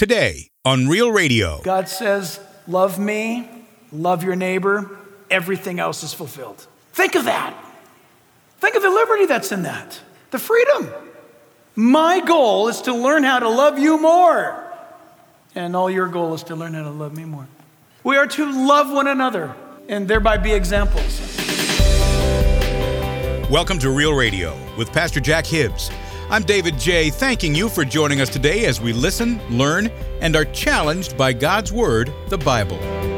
Today on Real Radio. God says, love me, love your neighbor, everything else is fulfilled. Think of that. Think of the liberty that's in that, the freedom. My goal is to learn how to love you more. And all your goal is to learn how to love me more. We are to love one another and thereby be examples. Welcome to Real Radio with Pastor Jack Hibbs. I'm David J., thanking you for joining us today as we listen, learn, and are challenged by God's Word, the Bible.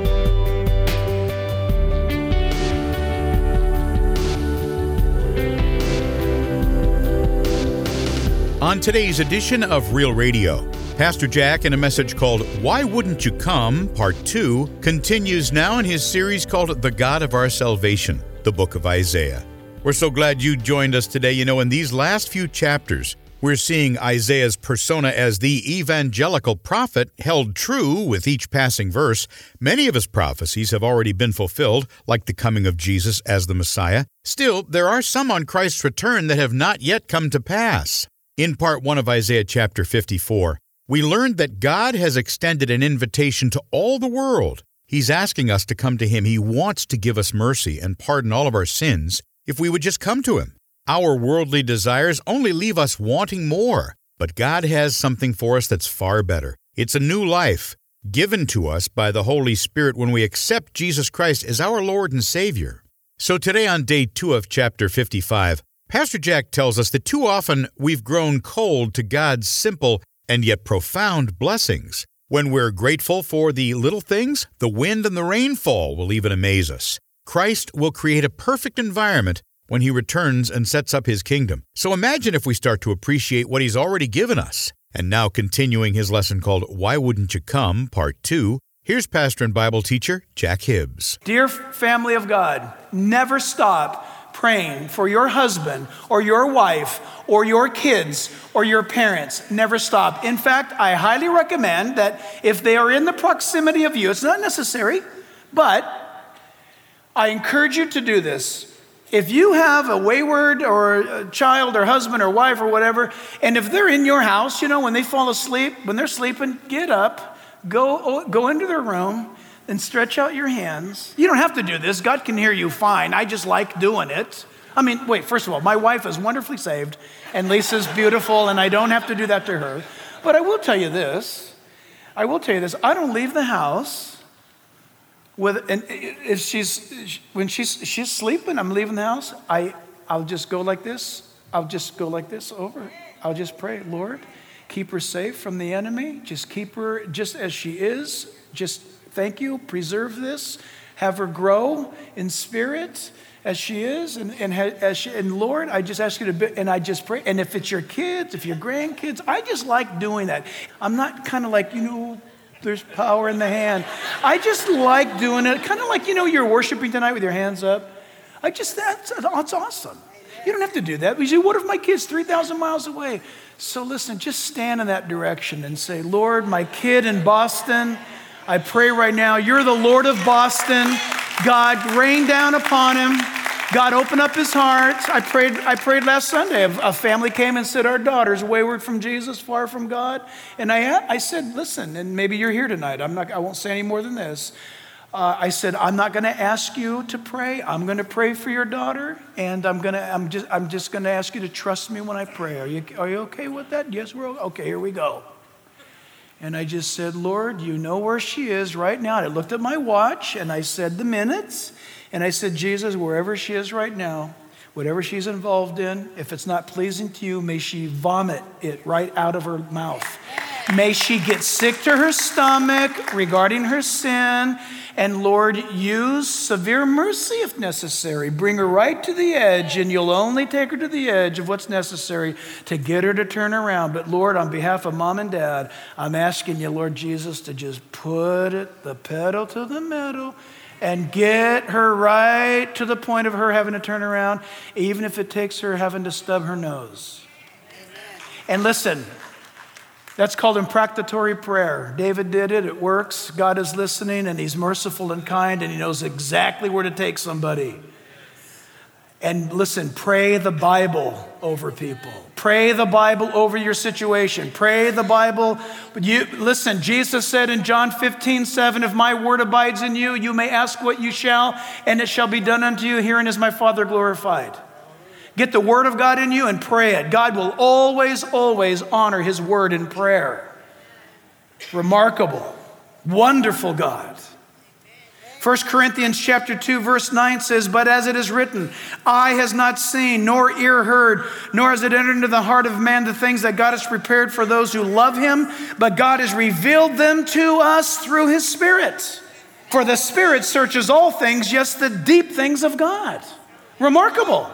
On today's edition of Real Radio, Pastor Jack, in a message called Why Wouldn't You Come, Part 2, continues now in his series called The God of Our Salvation, the book of Isaiah. We're so glad you joined us today. You know, in these last few chapters, we're seeing Isaiah's persona as the evangelical prophet held true with each passing verse. Many of his prophecies have already been fulfilled, like the coming of Jesus as the Messiah. Still, there are some on Christ's return that have not yet come to pass. In part 1 of Isaiah chapter 54, we learned that God has extended an invitation to all the world. He's asking us to come to Him. He wants to give us mercy and pardon all of our sins if we would just come to Him. Our worldly desires only leave us wanting more, but God has something for us that's far better. It's a new life given to us by the Holy Spirit when we accept Jesus Christ as our Lord and Savior. So today on day 2 of chapter 55, Pastor Jack tells us that too often we've grown cold to God's simple and yet profound blessings. When we're grateful for the little things, the wind and the rainfall will even amaze us. Christ will create a perfect environment when He returns and sets up His kingdom. So imagine if we start to appreciate what He's already given us. And now continuing his lesson called Why Wouldn't You Come, Part 2, here's pastor and Bible teacher Jack Hibbs. Dear family of God, never stop praying for your husband or your wife or your kids or your parents. Never stop. In fact, I highly recommend that if they are in the proximity of you, it's not necessary, but I encourage you to do this. If you have a wayward or a child or husband or wife or whatever, and if they're in your house, you know, when they fall asleep, when they're sleeping, get up, go into their room and stretch out your hands. You don't have to do this. God can hear you fine. I just like doing it. I mean, wait, first of all, my wife is wonderfully saved and Lisa's beautiful and I don't have to do that to her. But I will tell you this. I don't leave the house if when she's sleeping, I'm leaving the house, I'll just go like this. I'll just go like this over. I'll just pray, Lord, keep her safe from the enemy. Just keep her just as she is. Just thank you. Preserve this. Have her grow in spirit as she is. And Lord, I just ask you to, and I just pray. And if it's your kids, if your grandkids, I just like doing that. I'm not kind of like, there's power in the hand. I just like doing it. Kind of like, you're worshiping tonight with your hands up. That's awesome. You don't have to do that. You say, what if my kid's 3,000 miles away? So listen, just stand in that direction and say, Lord, my kid in Boston, I pray right now, you're the Lord of Boston. God, rain down upon him. God, open up his heart. I prayed last Sunday. A family came and said, our daughter's wayward from Jesus, far from God. And I said, listen, and maybe you're here tonight. I won't say any more than this. I said, I'm not going to ask you to pray. I'm going to pray for your daughter, and I'm just going to ask you to trust me when I pray. Are you okay with that? Yes, we're okay. Here we go. And I just said, Lord, you know where she is right now. And I looked at my watch, and I said the minutes. And I said, Jesus, wherever she is right now, whatever she's involved in, if it's not pleasing to you, may she vomit it right out of her mouth. May she get sick to her stomach regarding her sin. And Lord, use severe mercy if necessary. Bring her right to the edge, and you'll only take her to the edge of what's necessary to get her to turn around. But Lord, on behalf of mom and dad, I'm asking you, Lord Jesus, to just put the pedal to the metal and get her right to the point of her having to turn around, even if it takes her having to stub her nose. And listen, that's called imprecatori prayer. David did it. It works. God is listening, and He's merciful and kind, and He knows exactly where to take somebody. And listen, pray the Bible over people. Pray the Bible over your situation. Pray the Bible. Listen, Jesus said in John 15:7, if my word abides in you, you may ask what you shall, and it shall be done unto you. Herein is my Father glorified. Get the word of God in you and pray it. God will always, always honor his word in prayer. Remarkable, wonderful God. 1 Corinthians chapter 2, verse 9 says, but as it is written, eye has not seen, nor ear heard, nor has it entered into the heart of man the things that God has prepared for those who love him, but God has revealed them to us through his Spirit. For the Spirit searches all things, yes, the deep things of God. Remarkable.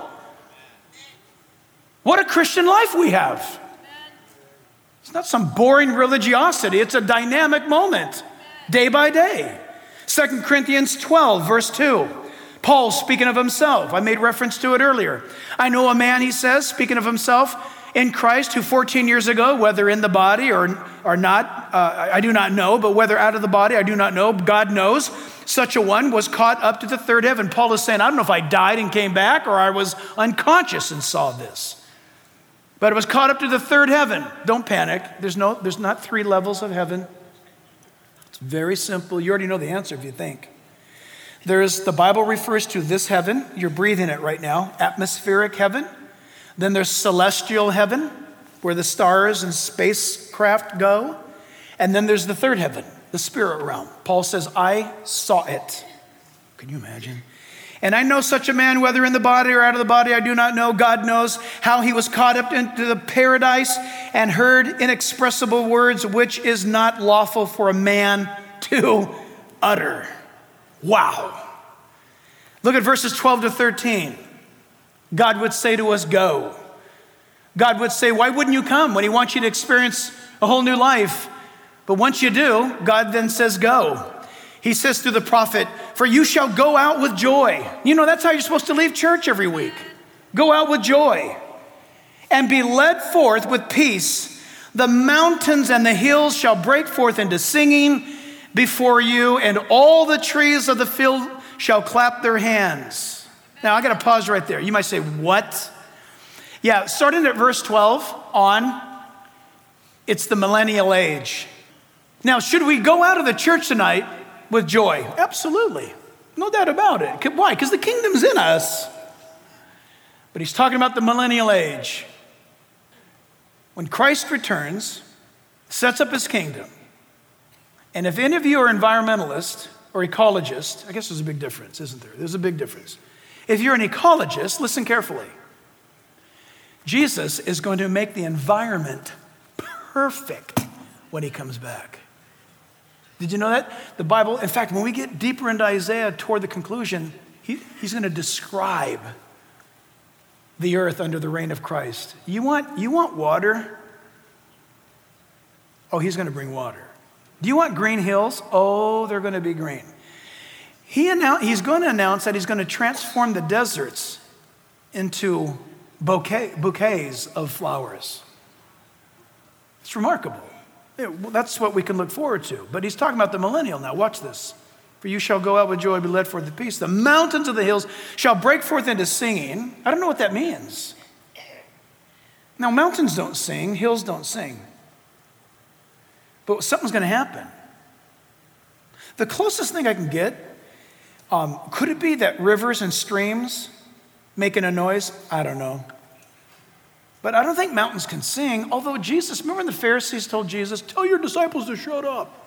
What a Christian life we have. It's not some boring religiosity. It's a dynamic moment, day by day. 2 Corinthians 12, verse 2. Paul speaking of himself. I made reference to it earlier. I know a man, he says, speaking of himself, in Christ, who 14 years ago, whether in the body or not, I do not know, but whether out of the body, I do not know. God knows. Such a one was caught up to the third heaven. Paul is saying, I don't know if I died and came back or I was unconscious and saw this. But it was caught up to the third heaven. Don't panic. There's not 3 levels of heaven. It's very simple. You already know the answer if you think. The Bible refers to this heaven. You're breathing it right now. Atmospheric heaven. Then there's celestial heaven, where the stars and spacecraft go. And then there's the third heaven, the spirit realm. Paul says, I saw it. Can you imagine? And I know such a man, whether in the body or out of the body, I do not know. God knows how he was caught up into the paradise and heard inexpressible words, which is not lawful for a man to utter. Wow. Look at verses 12 to 13. God would say to us, go. God would say, why wouldn't you come when he wants you to experience a whole new life? But once you do, God then says, go. He says through the prophet, for you shall go out with joy. You know, that's how you're supposed to leave church every week. Go out with joy and be led forth with peace. The mountains and the hills shall break forth into singing before you, and all the trees of the field shall clap their hands. Now, I got to pause right there. You might say, what? Yeah, starting at verse 12 on, it's the millennial age. Now, should we go out of the church tonight with joy? Absolutely. No doubt about it. Why? Because the kingdom's in us. But he's talking about the millennial age. When Christ returns, sets up his kingdom, and if any of you are environmentalists or ecologists, I guess there's a big difference, isn't there? There's a big difference. If you're an ecologist, listen carefully. Jesus is going to make the environment perfect when he comes back. Did you know that? The Bible, in fact, when we get deeper into Isaiah toward the conclusion, he's going to describe the earth under the reign of Christ. You want water? Oh, he's going to bring water. Do you want green hills? Oh, they're going to be green. He's going to announce that he's going to transform the deserts into bouquets of flowers. It's remarkable. That's what we can look forward to. But he's talking about the millennial now. Watch this. For you shall go out with joy, be led forth with peace. The mountains of the hills shall break forth into singing. I don't know what that means. Now, mountains don't sing, hills don't sing. But something's going to happen. The closest thing I can get, could it be that rivers and streams making a noise? I don't know. But I don't think mountains can sing, although Jesus, remember when the Pharisees told Jesus, tell your disciples to shut up.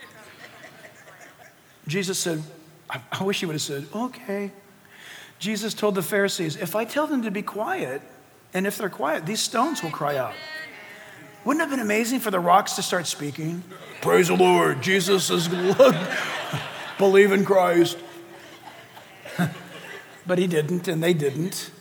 Jesus said, I wish he would have said, okay. Jesus told the Pharisees, if I tell them to be quiet, and if they're quiet, these stones will cry out. Wouldn't it have been amazing for the rocks to start speaking? Praise the Lord, Jesus is good. Believe in Christ. But he didn't, and they didn't.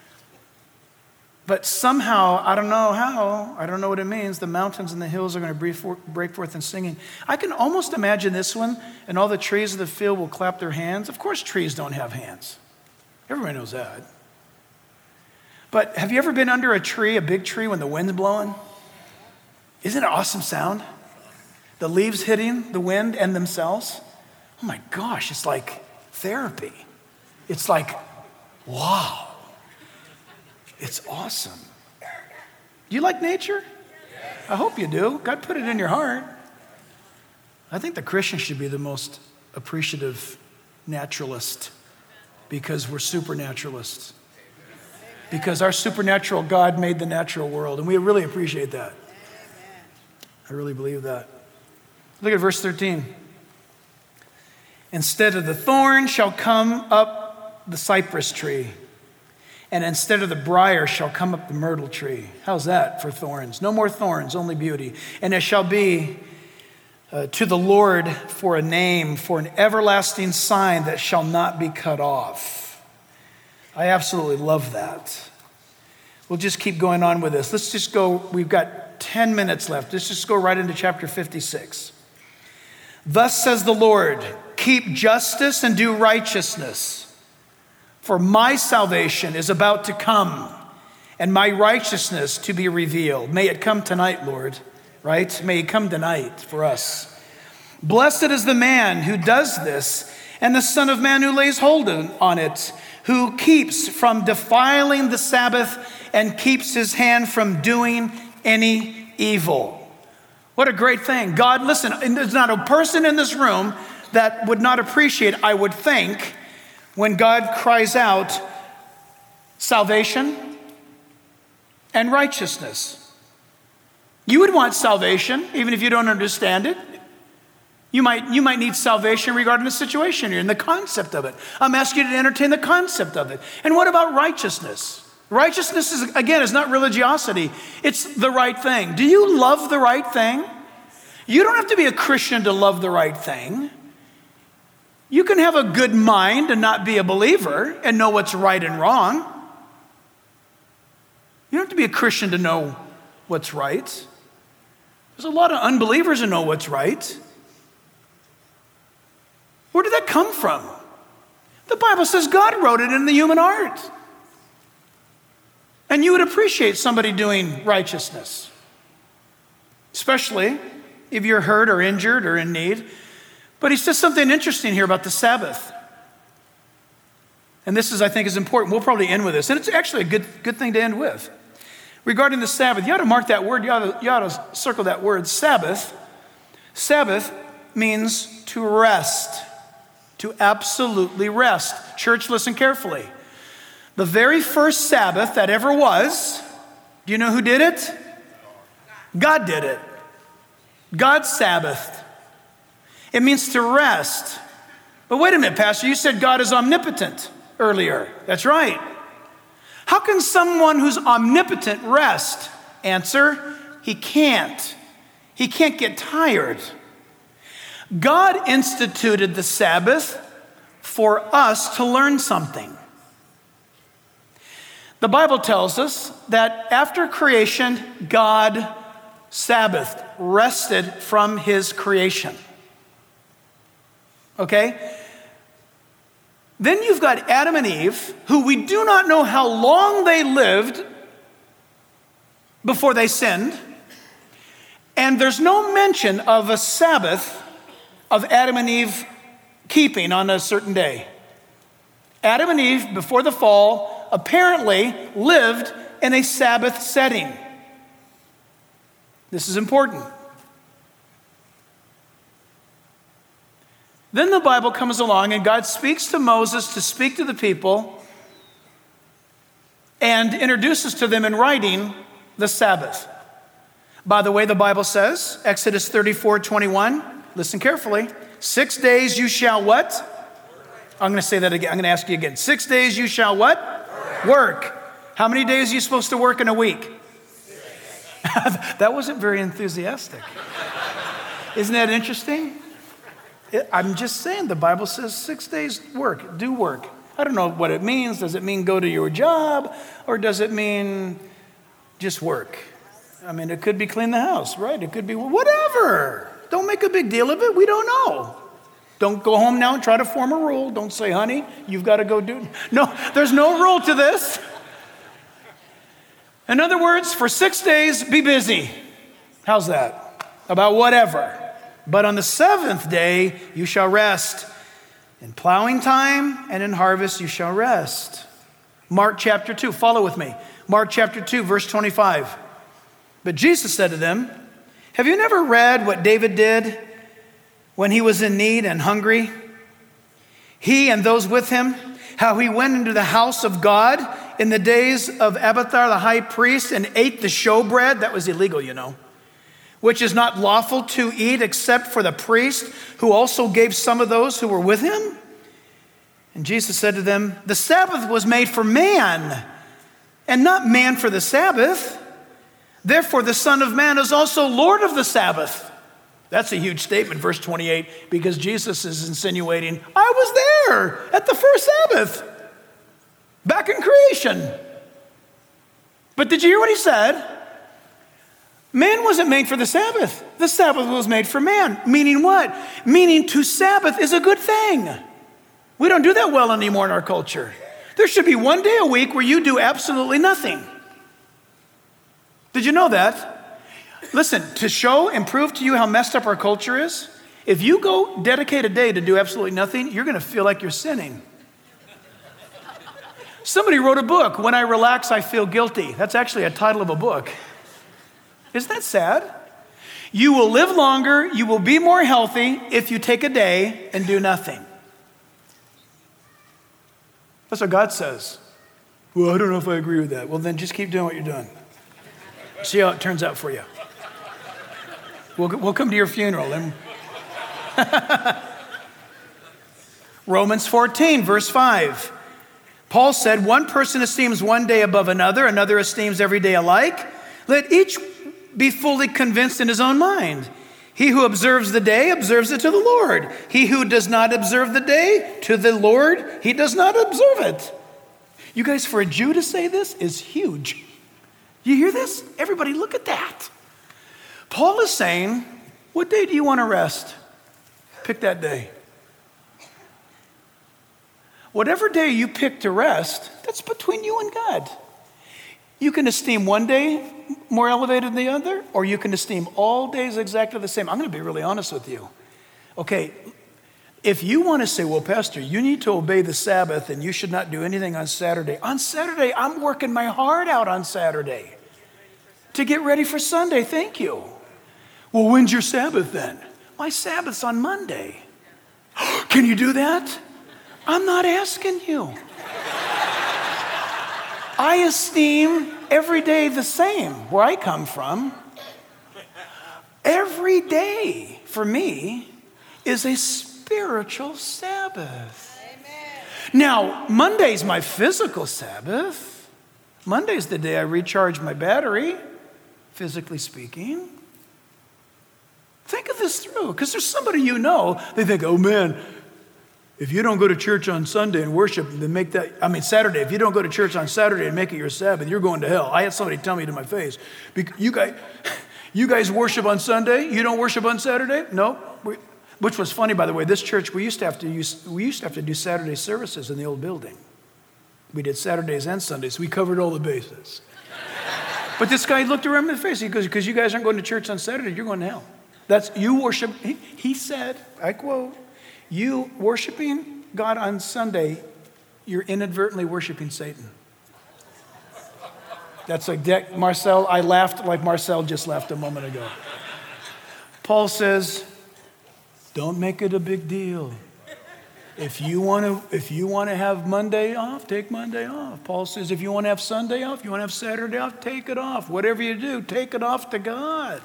But somehow, I don't know how, I don't know what it means, the mountains and the hills are going to break forth in singing. I can almost imagine this one, and all the trees of the field will clap their hands. Of course trees don't have hands. Everybody knows that. But have you ever been under a tree, a big tree, when the wind's blowing? Isn't it an awesome sound? The leaves hitting the wind and themselves. Oh my gosh, it's like therapy. It's like, wow. It's awesome. Do you like nature? I hope you do. God put it in your heart. I think the Christian should be the most appreciative naturalist because we're supernaturalists. Because our supernatural God made the natural world, and we really appreciate that. I really believe that. Look at verse 13. Instead of the thorn shall come up the cypress tree, and instead of the briar shall come up the myrtle tree. How's that for thorns? No more thorns, only beauty. And it shall be to the Lord for a name, for an everlasting sign that shall not be cut off. I absolutely love that. We'll just keep going on with this. Let's just go, we've got 10 minutes left. Let's just go right into chapter 56. Thus says the Lord, keep justice and do righteousness. For my salvation is about to come, and my righteousness to be revealed. May it come tonight, Lord, right? May it come tonight for us. Blessed is the man who does this, and the Son of Man who lays hold on it, who keeps from defiling the Sabbath and keeps his hand from doing any evil. What a great thing. God, listen, there's not a person in this room that would not appreciate, I would think, when God cries out salvation and righteousness. You would want salvation, even if you don't understand it. You might need salvation regarding the situation you're in, the concept of it. I'm asking you to entertain the concept of it. And what about righteousness? Righteousness is not religiosity. It's the right thing. Do you love the right thing? You don't have to be a Christian to love the right thing. You can have a good mind and not be a believer and know what's right and wrong. You don't have to be a Christian to know what's right. There's a lot of unbelievers who know what's right. Where did that come from? The Bible says God wrote it in the human heart. And you would appreciate somebody doing righteousness, especially if you're hurt or injured or in need. But he says something interesting here about the Sabbath. And this is, I think, is important. We'll probably end with this. And it's actually a good thing to end with. Regarding the Sabbath, you ought to mark that word. You ought to circle that word, Sabbath. Sabbath means to rest, to absolutely rest. Church, listen carefully. The very first Sabbath that ever was, do you know who did it? God did it. God Sabbathed. It means to rest. But wait a minute, Pastor, you said God is omnipotent earlier. That's right. How can someone who's omnipotent rest? Answer, he can't. He can't get tired. God instituted the Sabbath for us to learn something. The Bible tells us that after creation, God Sabbathed, rested from his creation. Okay? Then you've got Adam and Eve, who we do not know how long they lived before they sinned. And there's no mention of a Sabbath of Adam and Eve keeping on a certain day. Adam and Eve, before the fall, apparently lived in a Sabbath setting. This is important. Then the Bible comes along and God speaks to Moses to speak to the people and introduces to them in writing the Sabbath. By the way, the Bible says, Exodus 34:21, listen carefully, 6 days you shall what? I'm going to say that again. I'm going to ask you again. 6 days you shall what? Work. How many days are you supposed to work in a week? That wasn't very enthusiastic. Isn't that interesting? I'm just saying, the Bible says 6 days work, do work. I don't know what it means. Does it mean go to your job? Or does it mean just work? I mean, it could be clean the house, right? It could be whatever. Don't make a big deal of it. We don't know. Don't go home now and try to form a rule. Don't say, honey, you've got to go do it. No, there's no rule to this. In other words, for 6 days, be busy. How's that? About whatever. But on the seventh day, you shall rest. In plowing time and in harvest, you shall rest. Mark chapter 2, follow with me. Mark chapter 2, verse 25. But Jesus said to them, have you never read what David did when he was in need and hungry? He and those with him, how he went into the house of God in the days of Abiathar the high priest and ate the showbread. That was illegal, you know, which is not lawful to eat except for the priest, who also gave some of those who were with him. And Jesus said to them, the Sabbath was made for man, and not man for the Sabbath. Therefore, the Son of Man is also Lord of the Sabbath. That's a huge statement, verse 28, because Jesus is insinuating, I was there at the first Sabbath, back in creation. But did you hear what he said? Man wasn't made for the Sabbath. The Sabbath was made for man. Meaning what? Meaning to Sabbath is a good thing. We don't do that well anymore in our culture. There should be one day a week where you do absolutely nothing. Did you know that? Listen, to show and prove to you how messed up our culture is, if you go dedicate a day to do absolutely nothing, you're going to feel like you're sinning. Somebody wrote a book, When I Relax, I Feel Guilty. That's actually a title of a book. Isn't that sad? You will live longer, you will be more healthy if you take a day and do nothing. That's what God says. Well, I don't know if I agree with that. Well, then just keep doing what you're doing. See how it turns out for you. We'll come to your funeral. And Romans 14, verse 5. Paul said, one person esteems one day above another, another esteems every day alike. Let each be fully convinced in his own mind. He who observes the day observes it to the Lord. He who does not observe the day to the Lord, he does not observe it. You guys, for a Jew to say this is huge. You hear this? Everybody look at that. Paul is saying, what day do you want to rest? Pick that day. Whatever day you pick to rest, that's between you and God. You can esteem one day more elevated than the other, or you can esteem all days exactly the same. I'm going to be really honest with you. Okay, if you want to say, well, Pastor, you need to obey the Sabbath and you should not do anything on Saturday. On Saturday, I'm working my heart out on Saturday to get ready for Sunday. Thank you. Well, when's your Sabbath then? My Sabbath's on Monday. Can you do that? I'm not asking you. I esteem every day the same where I come from. Every day for me is a spiritual Sabbath. Amen. Now, Monday's my physical Sabbath. Monday's the day I recharge my battery, physically speaking. Think of this through, because there's somebody you know, they think, oh man, if you don't go to church on Sunday and worship, then Saturday, if you don't go to church on Saturday and make it your Sabbath, you're going to hell. I had somebody tell me to my face, you guys worship on Sunday? You don't worship on Saturday? No. Which was funny, by the way. This church, we used to have to do Saturday services in the old building. We did Saturdays and Sundays. We covered all the bases. But this guy looked around in the face. He goes, because you guys aren't going to church on Saturday, you're going to hell. That's you worship. He said, I quote, you worshiping God on Sunday, you're inadvertently worshiping Satan. That's like Marcel. I laughed like Marcel just laughed a moment ago. Paul says, don't make it a big deal. If you want to have Monday off, take Monday off. Paul says, if you want to have Sunday off, you want to have Saturday off, take it off. Whatever you do, take it off to God.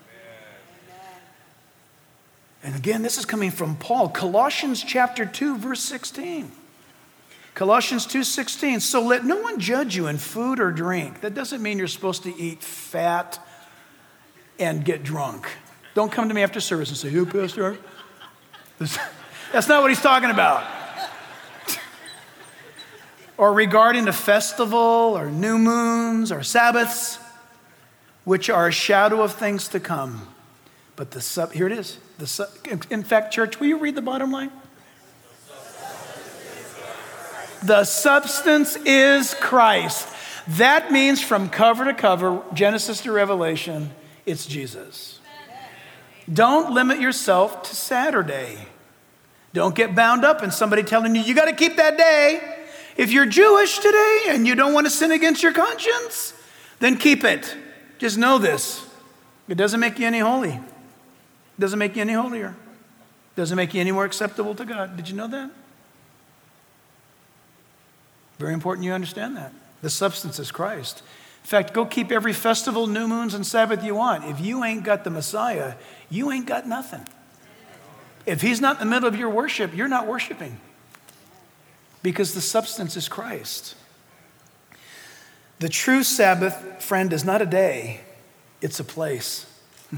And again, this is coming from Paul. Colossians chapter 2, verse 16. Colossians 2:16. So let no one judge you in food or drink. That doesn't mean you're supposed to eat fat and get drunk. Don't come to me after service and say, hey, Pastor. That's not what he's talking about. Or regarding a festival or new moons or Sabbaths, which are a shadow of things to come. But here it is. In fact, church, will you read the bottom line? The substance is Christ. That means from cover to cover, Genesis to Revelation, it's Jesus. Don't limit yourself to Saturday. Don't get bound up in somebody telling you, you got to keep that day. If you're Jewish today and you don't want to sin against your conscience, then keep it. Just know this. It doesn't make you any holy. It doesn't make you any holier. It doesn't make you any more acceptable to God. Did you know that? Very important you understand that. The substance is Christ. In fact, go keep every festival, new moons, and Sabbath you want. If you ain't got the Messiah, you ain't got nothing. If he's not in the middle of your worship, you're not worshiping. Because the substance is Christ. The true Sabbath, friend, is not a day, it's a place.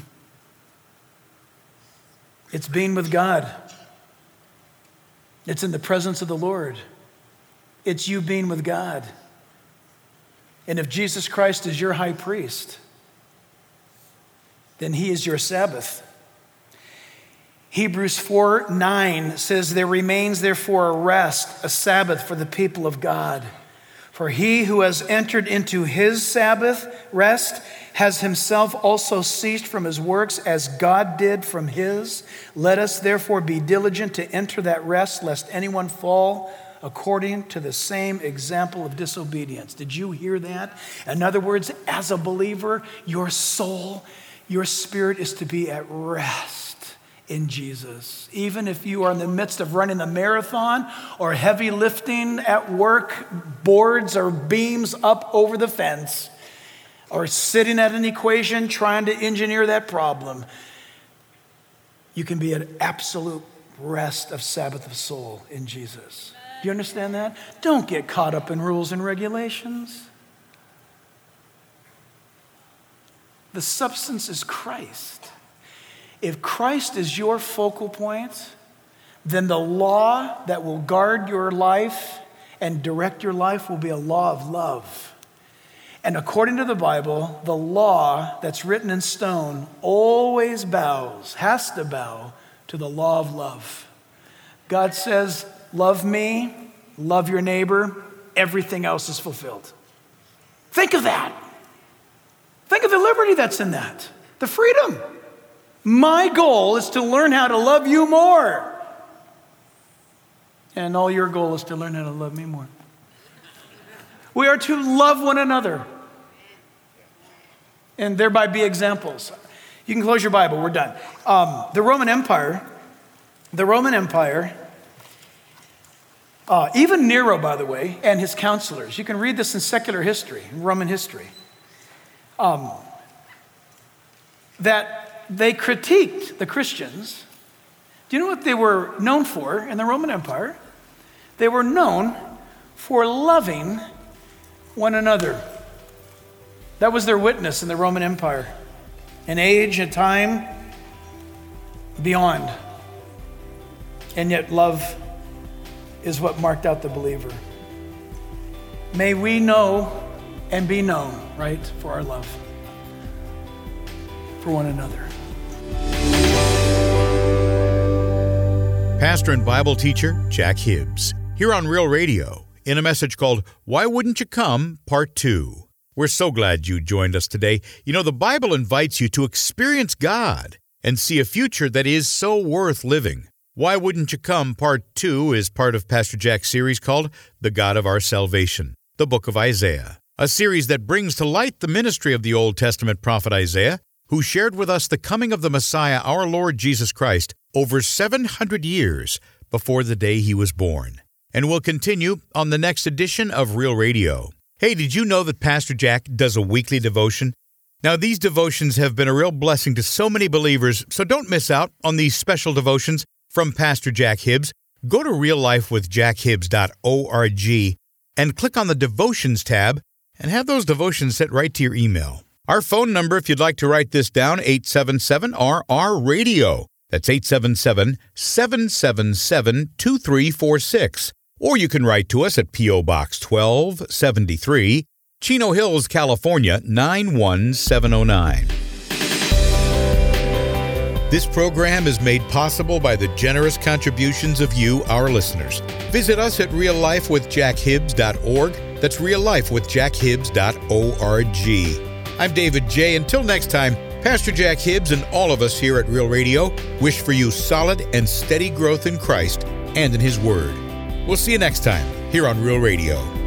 It's being with God. It's in the presence of the Lord. It's you being with God. And if Jesus Christ is your high priest, then he is your Sabbath. Hebrews 4:9 says, there remains therefore a rest, a Sabbath for the people of God. For he who has entered into his Sabbath rest has himself also ceased from his works as God did from his. Let us therefore be diligent to enter that rest, lest anyone fall according to the same example of disobedience. Did you hear that? In other words, as a believer, your soul, your spirit is to be at rest in Jesus. Even if you are in the midst of running a marathon or heavy lifting at work, boards or beams up over the fence, or sitting at an equation trying to engineer that problem, you can be at absolute rest of Sabbath of soul in Jesus. Do you understand that? Don't get caught up in rules and regulations. The substance is Christ. If Christ is your focal point, then the law that will guard your life and direct your life will be a law of love. And according to the Bible, the law that's written in stone always has to bow to the law of love. God says, love me, love your neighbor, everything else is fulfilled. Think of that. Think of the liberty that's in that, the freedom. My goal is to learn how to love you more. And all your goal is to learn how to love me more. We are to love one another and thereby be examples. You can close your Bible, we're done. The Roman Empire, even Nero, by the way, and his counselors, you can read this in secular history, in Roman history, that they critiqued the Christians. Do you know what they were known for in the Roman Empire? They were known for loving one another. That was their witness in the Roman Empire. An age, a time beyond. And yet love is what marked out the believer. May we know and be known, right, for our love for one another. Pastor and Bible teacher Jack Hibbs, here on Real Radio, in a message called Why Wouldn't You Come? Part 2. We're so glad you joined us today. You know, the Bible invites you to experience God and see a future that is so worth living. Why Wouldn't You Come? Part 2 is part of Pastor Jack's series called The God of Our Salvation, the book of Isaiah, a series that brings to light the ministry of the Old Testament prophet Isaiah, who shared with us the coming of the Messiah, our Lord Jesus Christ, over 700 years before the day he was born. And we'll continue on the next edition of Real Radio. Hey, did you know that Pastor Jack does a weekly devotion? Now, these devotions have been a real blessing to so many believers, so don't miss out on these special devotions from Pastor Jack Hibbs. Go to reallifewithjackhibbs.org and click on the Devotions tab and have those devotions sent right to your email. Our phone number, if you'd like to write this down, 877-RR-RADIO. That's 877-777-2346. Or you can write to us at P.O. Box 1273, Chino Hills, California, 91709. This program is made possible by the generous contributions of you, our listeners. Visit us at reallifewithjackhibbs.org. That's reallifewithjackhibbs.org. I'm David J. Until next time, Pastor Jack Hibbs and all of us here at Real Radio wish for you solid and steady growth in Christ and in His Word. We'll see you next time here on Real Radio.